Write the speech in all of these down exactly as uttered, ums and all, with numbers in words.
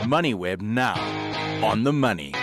MoneyWeb now. On the money.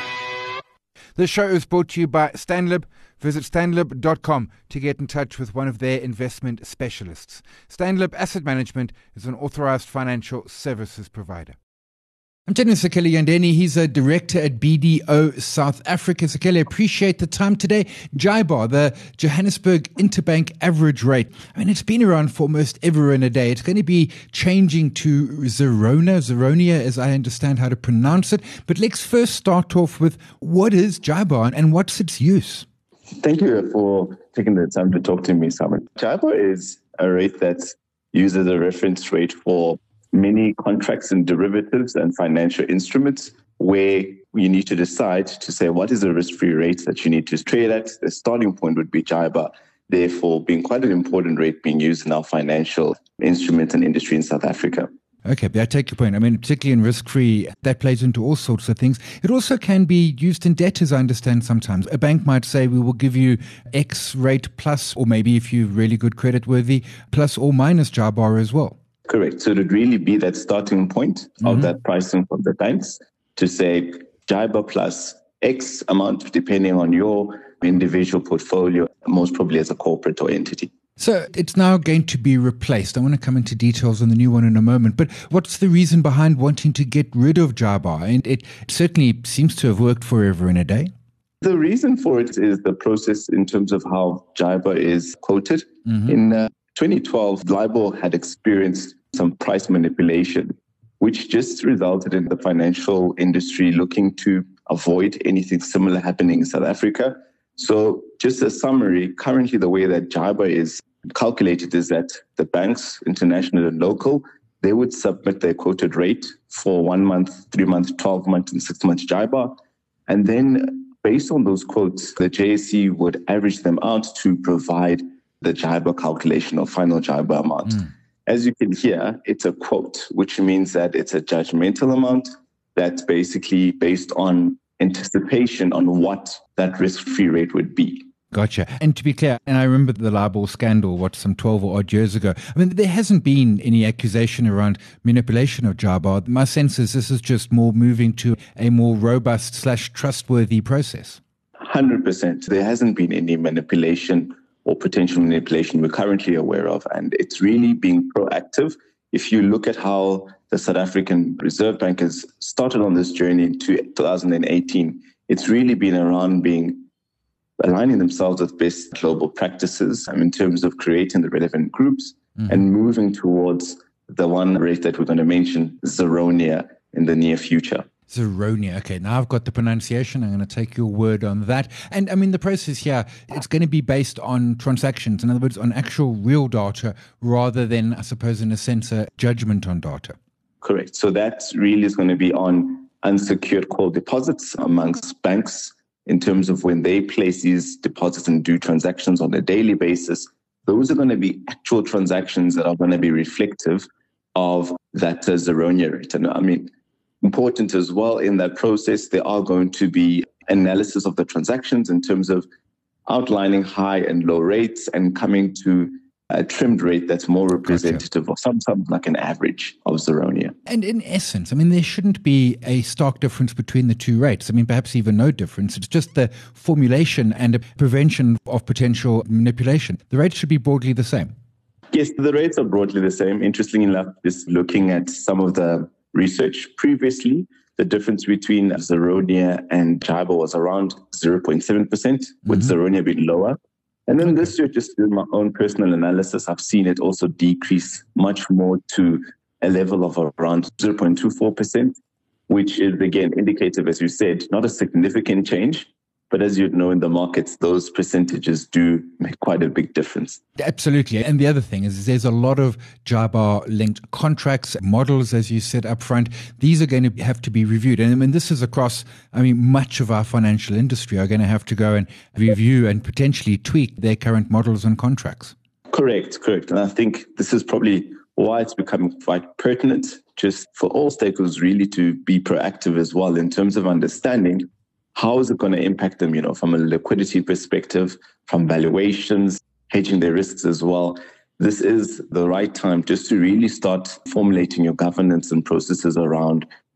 The show is brought to you by Stanlib. Visit stanlib dot com to get in touch with one of their investment specialists. Stanlib Asset Management is an authorized financial services provider. I'm chatting with Sekele Yandeni. He's a director at B D O South Africa. Sekele, appreciate the time today. JIBAR, the Johannesburg Interbank Average Rate. I mean, it's been around for almost ever in a day. It's going to be changing to Zerona, Zeronia, as I understand how to pronounce it. But let's first start off with what is JIBAR and what's its use? Thank you for taking the time to talk to me, Simon. JIBAR is a rate that uses a reference rate for many contracts and derivatives and financial instruments where you need to decide to say what is the risk-free rate that you need to trade at. The starting point would be JIBAR, therefore being quite an important rate being used in our financial instruments and industry in South Africa. Okay, I take your point. I mean, particularly in risk-free, that plays into all sorts of things. It also can be used in debt, as I understand sometimes. A bank might say, we will give you X rate plus, or maybe if you're really good credit-worthy, plus or minus JIBAR as well. Correct. So it would really be that starting point mm-hmm. of that pricing from the banks to say JIBAR plus X amount, depending on your individual portfolio, most probably as a corporate or entity. So it's now going to be replaced. I want to come into details on the new one in a moment, but what's the reason behind wanting to get rid of JIBAR? And it certainly seems to have worked forever and a day. The reason for it is the process in terms of how JIBAR is quoted. Mm-hmm. In uh, twenty twelve, LIBOR had experienced some price manipulation, which just resulted in the financial industry looking to avoid anything similar happening in South Africa. So just a summary, currently the way that JIBAR is calculated is that the banks, international and local, they would submit their quoted rate for one month, three months, twelve months, and six months JIBAR. And then based on those quotes, the J S E would average them out to provide the JIBAR calculation or final JIBAR amount. Mm. As you can hear, it's a quote, which means that it's a judgmental amount that's basically based on anticipation on what that risk-free rate would be. Gotcha. And to be clear, and I remember the LIBOR scandal, what, some twelve or odd years ago. I mean, there hasn't been any accusation around manipulation of JIBAR. My sense is this is just more moving to a more robust slash trustworthy process. one hundred percent. There hasn't been any manipulation or potential manipulation we're currently aware of. And it's really being proactive. If you look at how the South African Reserve Bank has started on this journey in two thousand eighteen, it's really been around being aligning themselves with best global practices um, in terms of creating the relevant groups mm-hmm. and moving towards the one rate that we're going to mention, Zeronia, in the near future. Zeronia. Okay, now I've got the pronunciation. I'm going to take your word on that. And I mean, the process here, it's going to be based on transactions. In other words, on actual real data rather than, I suppose, in a sense, a judgment on data. Correct. So that really is going to be on unsecured call deposits amongst banks in terms of when they place these deposits and do transactions on a daily basis. Those are going to be actual transactions that are going to be reflective of that uh, Zeronia rate. And I mean, important as well in that process, there are going to be analysis of the transactions in terms of outlining high and low rates and coming to a trimmed rate that's more representative gotcha. Of some, some like an average of Zeronia. And in essence, I mean, there shouldn't be a stark difference between the two rates. I mean, perhaps even no difference. It's just the formulation and the prevention of potential manipulation. The rates should be broadly the same. Yes, the rates are broadly the same. Interestingly enough, just looking at some of the research previously, the difference between Zeronia and JIBAR was around zero point seven percent, with mm-hmm. Zeronia being lower. And then this year, just doing my own personal analysis, I've seen it also decrease much more to a level of around zero point two four percent, which is, again, indicative, as you said, not a significant change. But as you'd know in the markets, those percentages do make quite a big difference. Absolutely. And the other thing is there's a lot of JIBAR-linked contracts, models, as you said up front. These are going to have to be reviewed. And I mean, this is across, I mean, much of our financial industry are going to have to go and review and potentially tweak their current models and contracts. Correct, correct. And I think this is probably why it's becoming quite pertinent just for all stakeholders really to be proactive as well in terms of understanding how is it going to impact them, you know, from a liquidity perspective, from valuations, hedging their risks as well. This is the right time just to really start formulating your governance and processes around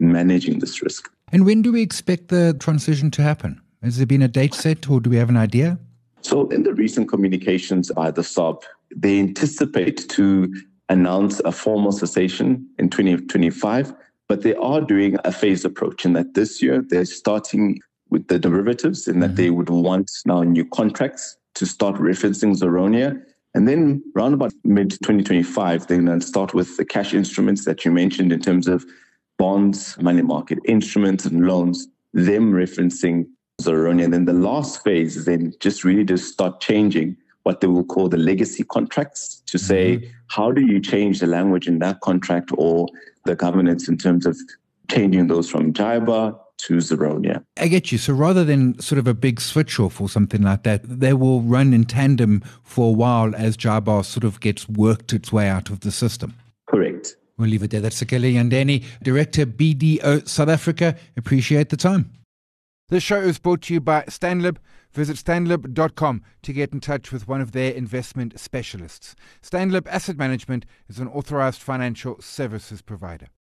managing this risk. And when do we expect the transition to happen? Has there been a date set, or do we have an idea? So in the recent communications by the S A B, they anticipate to announce a formal cessation in twenty twenty-five, but they are doing a phased approach in that this year they're starting with the derivatives, in that mm-hmm. they would want now new contracts to start referencing Zeronium. And then around about mid twenty twenty-five, they're going to start with the cash instruments that you mentioned in terms of bonds, money market instruments and loans, them referencing Zeronium. And then the last phase is then just really to start changing what they will call the legacy contracts to say, mm-hmm. how do you change the language in that contract or the governance in terms of changing those from JIBAR to Zeronium. I get you. So rather than sort of a big switch off or something like that, they will run in tandem for a while as JIBAR sort of gets worked its way out of the system. Correct. We'll leave it there. That's Sekele Yandeni, Director, B D O South Africa. Appreciate the time. This show is brought to you by Stanlib. Visit stanlib dot com to get in touch with one of their investment specialists. Stanlib Asset Management is an authorized financial services provider.